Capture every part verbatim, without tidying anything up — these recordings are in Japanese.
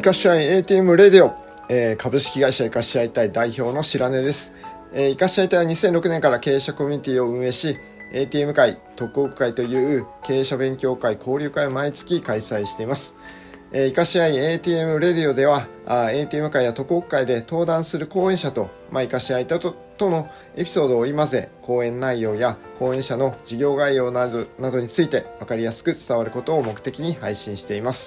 かし合い エーティーエム レディオ、えー、株式会社いかし合い隊代表の白根です。えー、いかし合い隊はにせんろくねんから経営者コミュニティを運営し、 エーティーエム 会、特攻会という経営者勉強会、交流会を毎月開催しています。いかし合い エーティーエム レディオでは、あ エーティーエム 会や特攻会で登壇する講演者と、まあ、いかし合いととのエピソードを織り交ぜ、講演内容や講演者の事業概要などなどについて分かりやすく伝わることを目的に配信しています。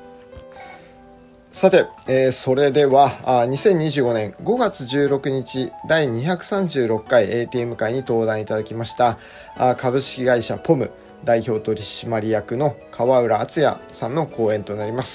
さて、えー、それではあにせんにじゅうごねんごがつじゅうろくにちだいにひゃくさんじゅうろっかい エーティーエム 会に登壇いただきましたあ株式会社ポム代表取締役の川浦敦也さんの講演となります。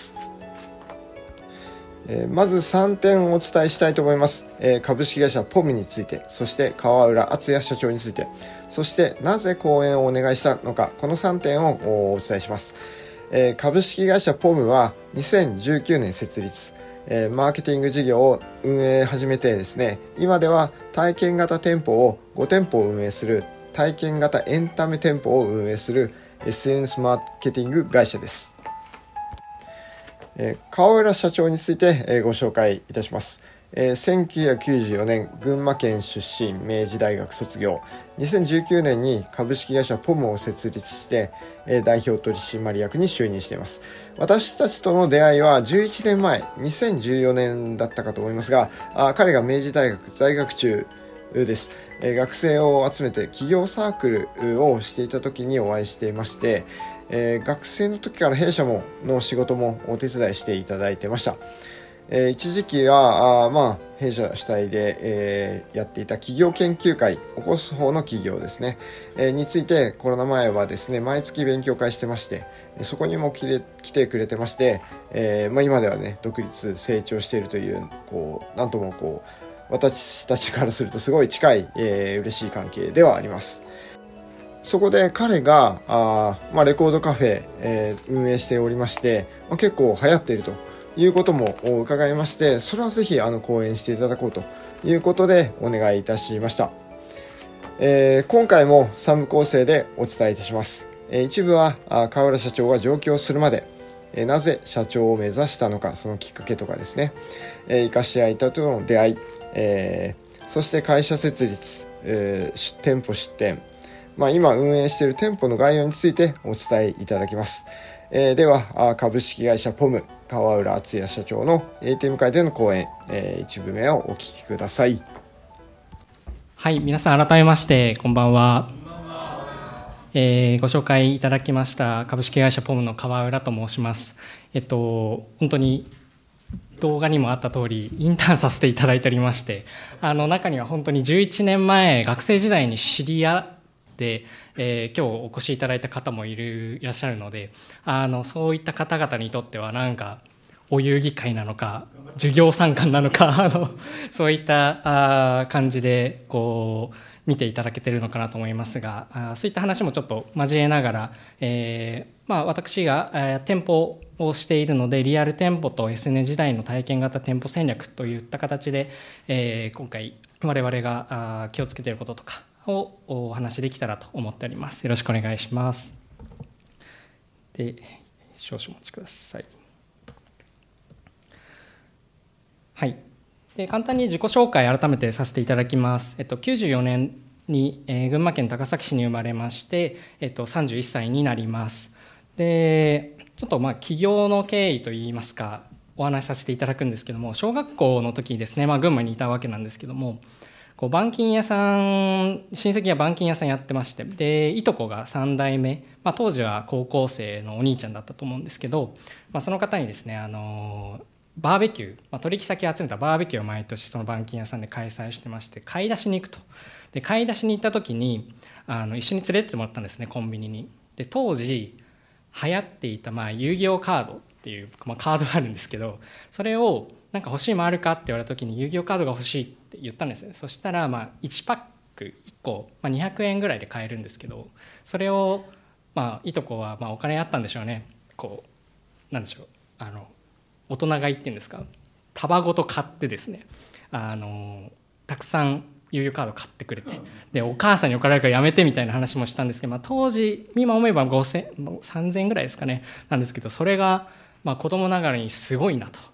えー、まずさんてんお伝えしたいと思います。えー、株式会社ポムについて、そして川浦敦也社長について、そしてなぜ講演をお願いしたのか、このさんてんをお伝えします。えー、株式会社ポムはにせんじゅうきゅうねん設立、えー、マーケティング事業を運営始めてですね、今では体験型店舗をごてんぽ運営する体験型エンタメ店舗を運営する エスエヌエス マーケティング会社です。えー、川浦社長について、えー、ご紹介いたします。えー、せんきゅうひゃくきゅうじゅうよねん群馬県出身、明治大学卒業、にせんじゅうきゅうねんに株式会社ポムを設立して、えー、代表取締役に就任しています。私たちとの出会いはじゅういちねんまえ、にせんじゅうよねんだったかと思いますが、あ彼が明治大学在学中です。えー、学生を集めて企業サークルをしていた時にお会いしていまして、えー、学生の時から弊社もの仕事もお手伝いしていただいてました。えー、一時期はあ、まあ、弊社主体で、えー、やっていた企業研究会、起こす方の企業ですね、えー、についてコロナ前はですね、毎月勉強会してまして、そこにも来れ来てくれてまして、えーまあ、今ではね、独立成長しているという、こうなんともこう私たちからするとすごい近い、えー、嬉しい関係ではあります。そこで彼があ、まあ、レコードカフェ、えー、運営しておりまして、まあ、結構流行っているということも伺いまして、それはぜひあの講演していただこうということでお願いいたしました。えー、今回もさんぶ構成でお伝えいたします。えー、一部は川浦社長が上京するまで、えー、なぜ社長を目指したのか、そのきっかけとかですね、えー、いかし合いたとの出会い、えー、そして会社設立、えー、店舗出店、まあ、今運営している店舗の概要についてお伝えいただきます。えー、では株式会社ポム川浦敦也社長の エーティーエム 会での講演、えー、一部目をお聞きください。 はい、皆さん改めましてこんばんは。えー、ご紹介いただきました株式会社ポムの川浦と申します。えっと本当に動画にもあった通りインターンさせていただいておりまして、あの中には本当にじゅういちねんまえ学生時代に知り合ってえー、今日お越しいただいた方もいるいらっしゃるので、あのそういった方々にとってはなんかお遊戯会なのか授業参観なのかあのそういったあ感じでこう見ていただけているのかなと思いますが、あそういった話もちょっと交えながら、えーまあ、私が、えー、店舗をしているのでリアル店舗と エスエヌエス 時代の体験型店舗戦略といった形で、えー、今回我々が気をつけていることとかをお話しできたらと思っております。よろしくお願いします。で、少々お待ちください。はい。で、簡単に自己紹介改めてさせていただきます。えっと、きゅうじゅうよねんに、えー、群馬県高崎市に生まれまして、えっと、さんじゅういっさいになります。で、ちょっとまあ起業の経緯といいますかお話しさせていただくんですけども、小学校の時にですね、まあ、群馬にいたわけなんですけども、こう板金屋さん親戚が板金屋さんやってまして、でいとこがさんだいめ、まあ、当時は高校生のお兄ちゃんだったと思うんですけど、まあ、その方にですね、あのバーベキュー、まあ、取引先集めたバーベキューを毎年その板金屋さんで開催してまして、買い出しに行くと。で買い出しに行った時にあの一緒に連れてってもらったんですね、コンビニに。で当時流行っていたまあ遊戯王カードっていう、まあ、カードがあるんですけど、それをなんか欲しいもあるかって言われた時に遊戯王カードが欲しいって言ったんですね。そしたらまあいちパックいっこ、まあ、にひゃくえんぐらいで買えるんですけど、それをまあいとこはまあお金あったんでしょうね。こうなんでしょう、あの大人買いっていうんですか、束ごと買ってですね、あのたくさん遊戯カード買ってくれて、でお母さんに怒られるからやめてみたいな話もしたんですけど、まあ、当時今思えばごせんさんぜんえんぐらいですかねなんですけど、それがまあ子供ながらにすごいなと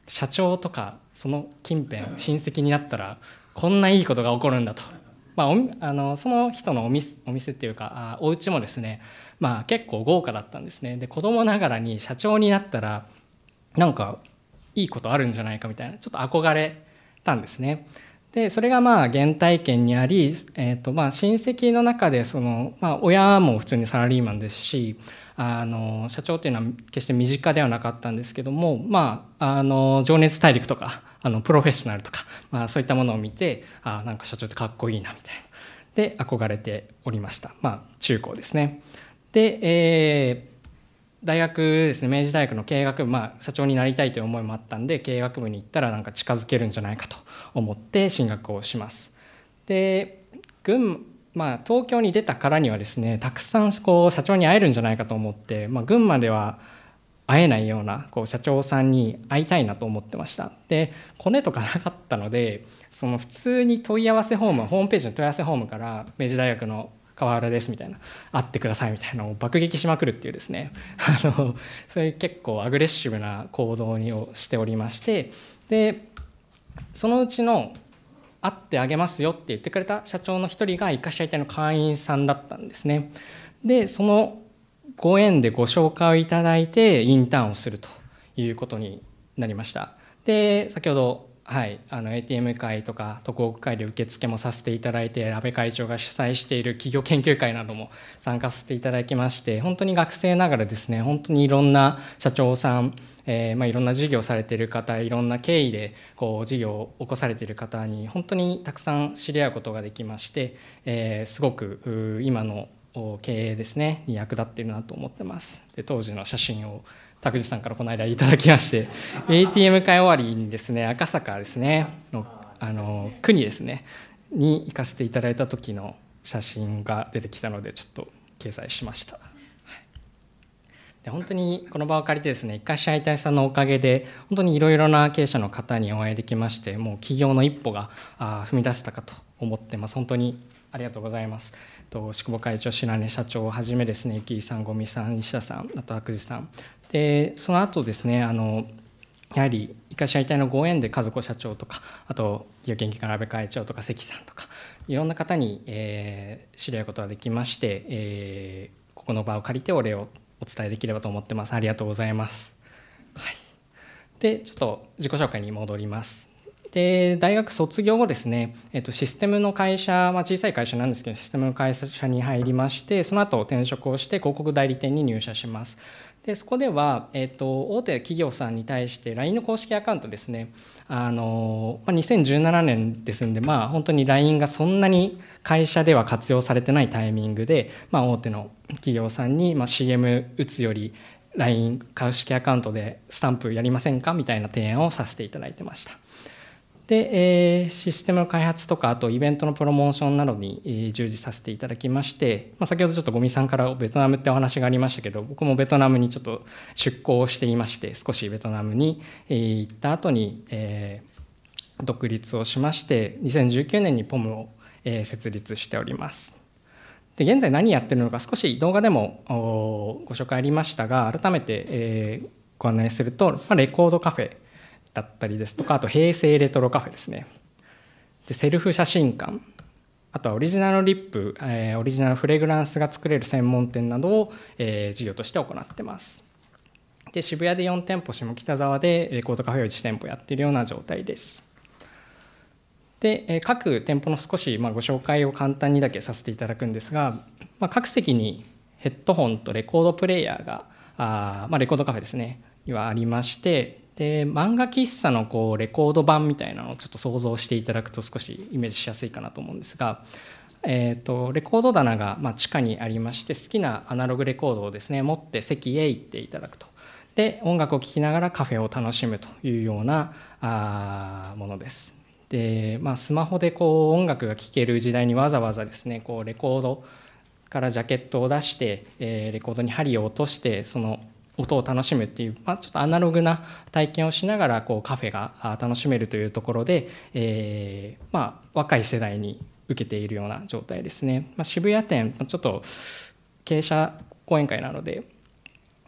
社長とかその近辺親戚になったらこんないいことが起こるんだと、まあ、おあのその人のお店、お店っていうかあお家もですね、まあ、結構豪華だったんですね。で子供ながらに社長になったらなんかいいことあるんじゃないかみたいなちょっと憧れたんですね。でそれがまあ原体験にあり、えーとまあ、親戚の中でその、まあ、親も普通にサラリーマンですし、あの社長っていうのは決して身近ではなかったんですけども、まあ、あの情熱大陸とかあのプロフェッショナルとか、まあ、そういったものを見て、あなんか社長ってかっこいいなみたいなで憧れておりました。まあ、中高ですね。で、えー大学ですね、明治大学の経営学部、まあ、社長になりたいという思いもあったんで経営学部に行ったらなんか近づけるんじゃないかと思って進学をします。で群、まあ、東京に出たからにはですねたくさんこう社長に会えるんじゃないかと思って、まあ、群馬では会えないようなこう社長さんに会いたいなと思ってました。でコネとかなかったのでその普通に問い合わせフォームホームページの問い合わせフォームから明治大学の川原ですみたいな会ってくださいみたいなのを爆撃しまくるっていうですねあのそういう結構アグレッシブな行動をしておりまして、でそのうちの会ってあげますよって言ってくれた社長の一人がいかしゃい隊の会員さんだったんですね。でそのご縁でご紹介をいただいてインターンをするということになりました。で先ほどはい、あの エーティーエム 会とか特告会で受付もさせていただいて安倍会長が主催している企業研究会なども参加させていただきまして、本当に学生ながらですね本当にいろんな社長さん、えーまあ、いろんな事業されている方、いろんな経緯でこう事業を起こされている方に本当にたくさん知り合うことができまして、えー、すごく今の経営ですねに役立っているなと思ってます。で当時の写真を拓司さんからこの間いただきまして エーティーエム 会終わりにですね赤坂ですねのあの区にですねに行かせていただいた時の写真が出てきたのでちょっと掲載しました。はい、で本当にこの場を借りてですねいかしゃい隊さんのおかげで本当にいろいろな経営者の方にお会いできまして、もう起業の一歩が踏み出せたかと思ってます。本当にありがとうございます。と宿保会長、白根社長をはじめですね、幸井さん、五味さん、西田さん、あと拓司さんで、その後ですね、あのやはりいかしゃい隊のご縁で和子社長とか、あと企業研究会の安倍会長とか関さんとかいろんな方に、えー、知り合うことができまして、えー、ここの場を借りてお礼をお伝えできればと思ってます。ありがとうございます。はい、でちょっと自己紹介に戻ります。で大学卒業後ですね、えっと、システムの会社、まあ、小さい会社なんですけどシステムの会社に入りまして、その後転職をして広告代理店に入社します。でそこでは、えっと、大手企業さんに対して ライン の公式アカウントですね、あの、まあ、にせんじゅうななねんですんで、まあ、本当に ライン がそんなに会社では活用されてないタイミングで、まあ、大手の企業さんに、まあ、シーエム 打つより ライン 公式アカウントでスタンプやりませんかみたいな提案をさせていただいてました。で、えー、システムの開発とかあとイベントのプロモーションなどに、えー、従事させていただきまして、まあ、先ほどちょっと五味さんからベトナムってお話がありましたけど、僕もベトナムにちょっと出向していまして、少しベトナムに、えー、行った後に、えー、独立をしましてにせんじゅうきゅうねんにポムを、えー、設立しております。で現在何やってるのか少し動画でもご紹介ありましたが、改めて、えー、ご案内すると、まあ、レコードカフェだったりですとか、あと平成レトロカフェですね。でセルフ写真館、あとはオリジナルリップ、えー、オリジナルフレグランスが作れる専門店などを、えー、事業として行っています。で渋谷でよん店舗、下北沢でレコードカフェをいち店舗やっているような状態です。で、えー、各店舗の少し、まあ、ご紹介を簡単にだけさせていただくんですが、まあ、各席にヘッドホンとレコードプレーヤーがあ、まあ、レコードカフェですねにはありまして、で漫画喫茶のこうレコード版みたいなのをちょっと想像していただくと少しイメージしやすいかなと思うんですが、えー、とレコード棚がまあ地下にありまして、好きなアナログレコードをですね持って席へ行っていただくと。で音楽を聴きながらカフェを楽しむというようなあものです。で、まあ、スマホでこう音楽が聴ける時代にわざわざですねこうレコードからジャケットを出して、えー、レコードに針を落としてその音を楽しむっていう、まあ、ちょっとアナログな体験をしながらこうカフェが楽しめるというところで、えーまあ、若い世代に受けているような状態ですね。まあ、渋谷店ちょっと経営者講演会なので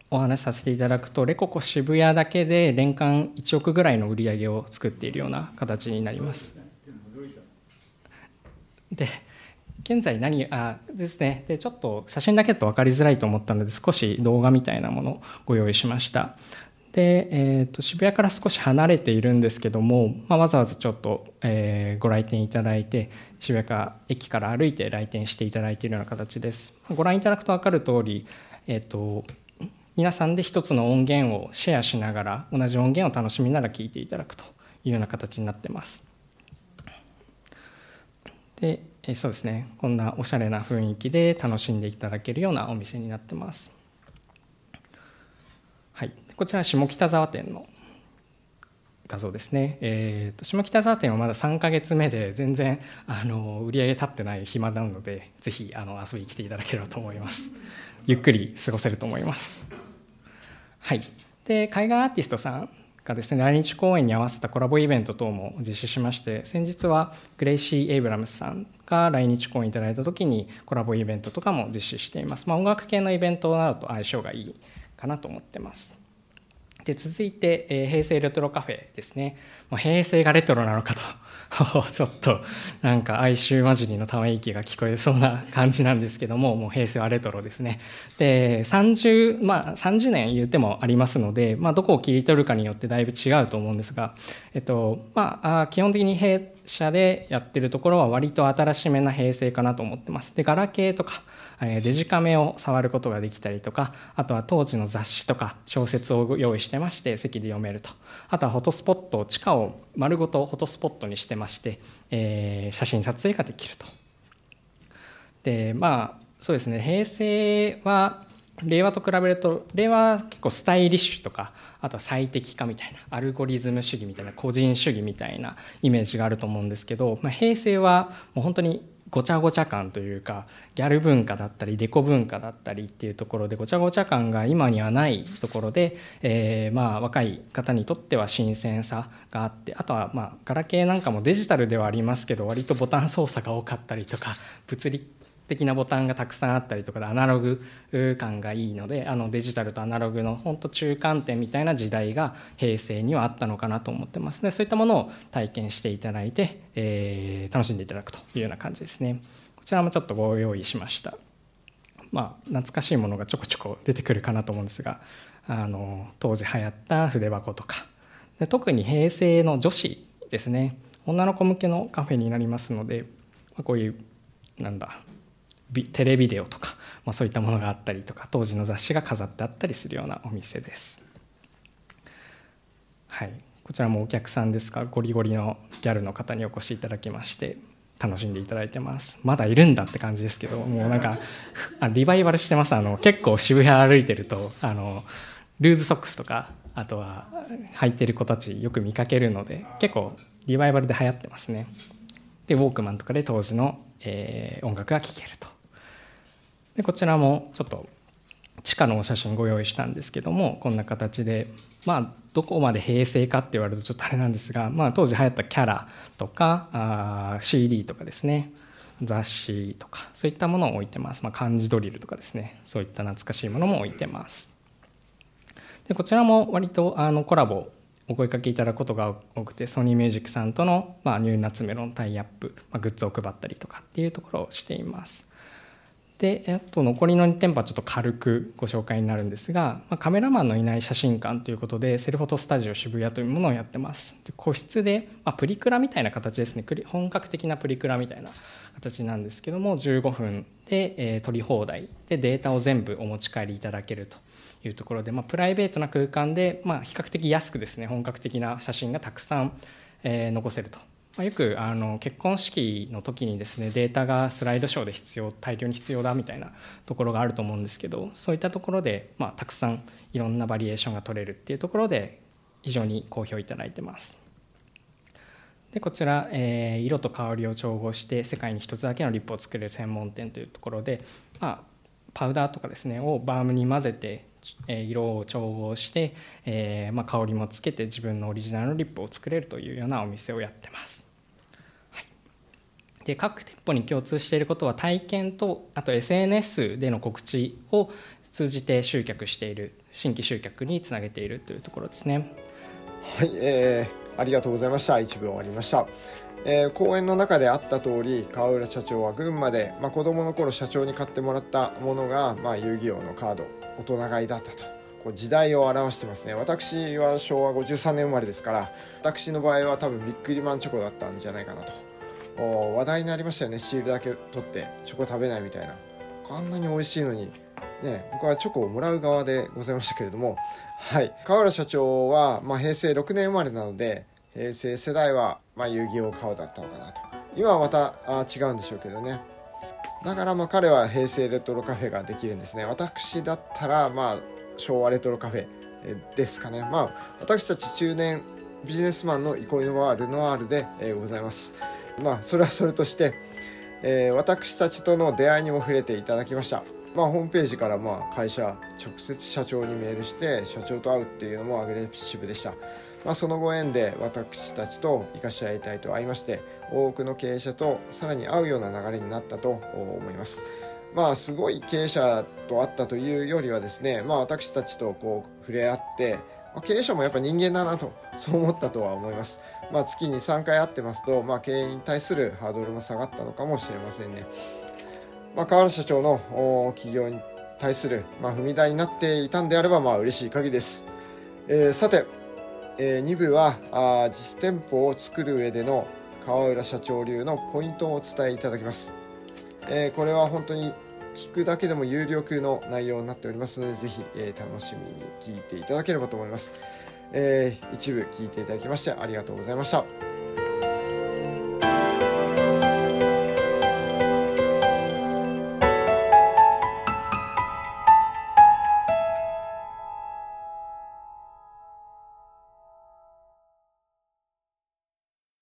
お話しさせていただくと、レココ渋谷だけで年間いちおくぐらいの売り上げを作っているような形になります。で現在何あですねでちょっと写真だけだと分かりづらいと思ったので、少し動画みたいなものをご用意しました。で、えー、と渋谷から少し離れているんですけども、まあ、わざわざちょっと、えーご来店いただいて、渋谷から駅から歩いて来店していただいているような形です。ご覧いただくと分かる通り、えー、と皆さんで一つの音源をシェアしながら、同じ音源を楽しみながら聴いていただくというような形になってます。でそうですね、こんなおしゃれな雰囲気で楽しんでいただけるようなお店になってます。はい、こちらは下北沢店の画像ですね。えー、と下北沢店はまださんかげつめで全然あの売り上げ立ってない暇なので、ぜひあの遊びに来ていただければと思います。ゆっくり過ごせると思います。はい、で海外アーティストさんがですね、来日公演に合わせたコラボイベント等も実施しまして、先日はグレイシー・エイブラムスさんが来日公演いただいた時にコラボイベントとかも実施しています。まあ、音楽系のイベントなどと相性がいいかなと思ってます。で続いて、えー、平成レトロカフェですね。もう平成がレトロなのかとちょっとなんか哀愁混じりのため息が聞こえそうな感じなんですけども、もう平成はレトロですね。でさんじゅう、まあ、さんじゅうねん言ってもありますので、まあ、どこを切り取るかによってだいぶ違うと思うんですが、えっとまあ、基本的に弊社でやってるところは割と新しめな平成かなと思ってます。でガラケーとかデジカメを触ることができたりとか、あとは当時の雑誌とか小説を用意してまして、席で読めると。あとはフォトスポット、地下を丸ごとフォトスポットにしてまして、えー、写真撮影ができると。でまあそうですね、平成は令和と比べると、令和は結構スタイリッシュとか、あとは最適化みたいな、アルゴリズム主義みたいな、個人主義みたいなイメージがあると思うんですけど、まあ、平成はもう本当にごちゃごちゃ感というか、ギャル文化だったりデコ文化だったりっていうところで、ごちゃごちゃ感が今にはないところで、えー、まあ若い方にとっては新鮮さがあって、あとはまあガラケーなんかもデジタルではありますけど、割とボタン操作が多かったりとか、物理的なボタンがたくさんあったりとかでアナログ感がいいので、あのデジタルとアナログの本当中間点みたいな時代が平成にはあったのかなと思ってますね。そういったものを体験していただいて、えー、楽しんでいただくというような感じですね。こちらもちょっとご用意しました。まあ懐かしいものがちょこちょこ出てくるかなと思うんですが、あの当時流行った筆箱とかで、特に平成の女子ですね、女の子向けのカフェになりますので、こういうなんだテレビデオとか、まあ、そういったものがあったりとか、当時の雑誌が飾ってあったりするようなお店です。はい、こちらもお客さんですが、ゴリゴリのギャルの方にお越しいただきまして楽しんでいただいてます。まだいるんだって感じですけど、もうなんかあリバイバルしてます。あの結構渋谷歩いてると、あのルーズソックスとか、あとは履いてる子たちよく見かけるので、結構リバイバルで流行ってますね。でウォークマンとかで当時の、えー、音楽が聴けると。でこちらもちょっと地下のお写真ご用意したんですけども、こんな形で、まあどこまで平成かって言われるとちょっとあれなんですが、まあ、当時流行ったキャラとかあ シーディー とかですね、雑誌とかそういったものを置いてます。まあ、漢字ドリルとかですね、そういった懐かしいものも置いてます。でこちらも割とあのコラボお声かけいただくことが多くて、ソニーミュージックさんとの、まあ、ニューナツメロンタイアップ、まあ、グッズを配ったりとかっていうところをしています。であと残りのに店舗はちょっと軽くご紹介になるんですが、まあ、カメラマンのいない写真館ということでセルフォトスタジオ渋谷というものをやってます。で個室で、まあ、プリクラみたいな形ですね、本格的なプリクラみたいな形なんですけども、じゅうごふんで、えー、撮り放題でデータを全部お持ち帰りいただけるというところで、まあ、プライベートな空間で、まあ、比較的安くですね、本格的な写真がたくさん、えー、残せると。よくあの結婚式の時にですね、データがスライドショーで必要大量に必要だみたいなところがあると思うんですけど、そういったところで、まあ、たくさんいろんなバリエーションが取れるっていうところで非常に好評いただいてます。でこちら、えー、色と香りを調合して世界に一つだけのリップを作れる専門店というところで、まあ、パウダーとかですねをバームに混ぜて色を調合して、えーまあ、香りもつけて自分のオリジナルのリップを作れるというようなお店をやってます。 で各店舗に共通していることは体験とあと エスエヌエス での告知を通じて集客している、新規集客につなげているというところですね。 はい、えー、ありがとうございました。一部終わりました。えー、講演の中であった通り、川浦社長は群馬で、まあ、子供の頃社長に買ってもらったものが、まあ、遊戯王のカード、大人買いだったと、こう時代を表してますね。私はしょうわごじゅうさんねん生まれですから、私の場合は多分ビックリマンチョコだったんじゃないかなと。話題になりましたよね。シールだけ取ってチョコ食べないみたいな。あんなに美味しいのにね、僕はチョコをもらう側でございましたけれども、はい、川浦社長は、まあ、へいせいろくねん生まれなので、平成世代は、まあ、遊戯王顔だったのかなと。今はまたあ違うんでしょうけどね。だからまあ彼は平成レトロカフェができるんですね。私だったらまあ昭和レトロカフェですかね。まあ私たち中年ビジネスマンの憩いの場はルノワールで、えー、ございます。まあそれはそれとして、えー、私たちとの出会いにも触れていただきました。まあホームページからまあ会社直接社長にメールして社長と会うっていうのもアグレッシブでした。まあ、そのご縁で私たちと生かし合いたいと会いまして、多くの経営者とさらに会うような流れになったと思います。まあすごい経営者と会ったというよりはですね、まあ私たちとこう触れ合って、まあ、経営者もやっぱ人間だなとそう思ったとは思います。まあ月にさんかい会ってますと、まあ経営に対するハードルも下がったのかもしれませんね。まあ川原社長の企業に対する、まあ、踏み台になっていたんであればまあ嬉しい限りです。えー、さてえー、に部はあ実店舗を作る上での川浦社長流のポイントをお伝えいただきます。えー、これは本当に聞くだけでも有力の内容になっておりますので、ぜひ、えー、楽しみに聞いていただければと思います。えー、一部聞いていただきましてありがとうございました。